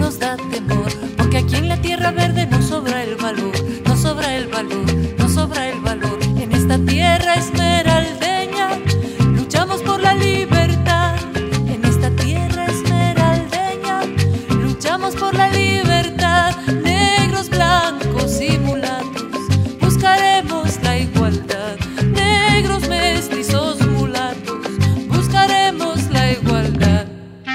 nos da temor, porque aquí en la tierra verde no sobra el valor, no sobra el valor, no sobra el valor. En esta tierra esmeraldeña luchamos por la libertad. En esta tierra esmeraldeña luchamos por la libertad. Negros, blancos y mulatos buscaremos la igualdad. Negros, mestizos, mulatos buscaremos la igualdad.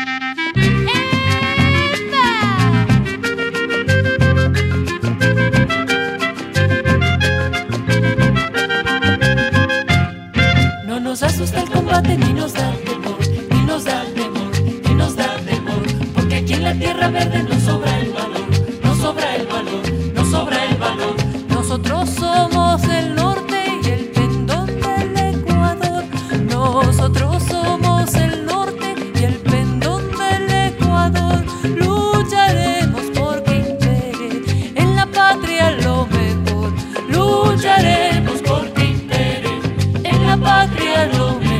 No nos asusta el combate, ni nos da temor, ni nos da temor, ni nos da temor, porque aquí en la tierra verde no sobra el valor, no sobra el valor, no sobra el valor. Nosotros somos el norte y el pendón del Ecuador. Nosotros somos el norte y el pendón del Ecuador. Lucharemos porque impere en la patria lo mejor. Lucharemos porque impere en la patria lo mejor.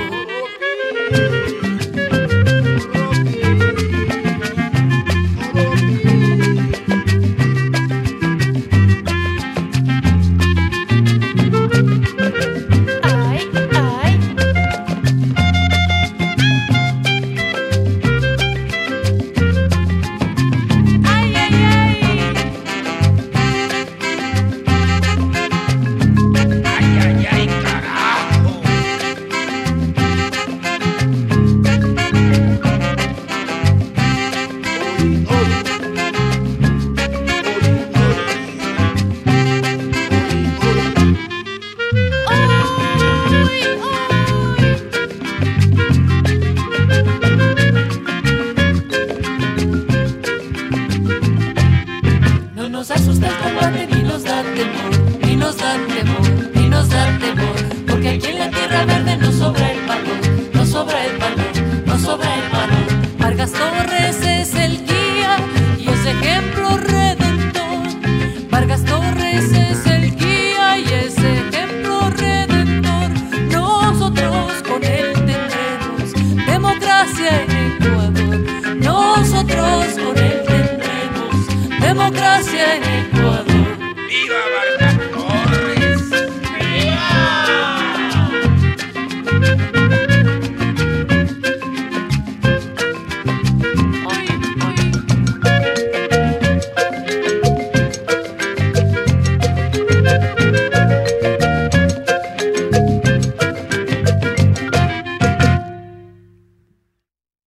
No nos asusta el combate, ni nos da temor, ni nos da temor, ni nos da temor, porque aquí en la tierra verde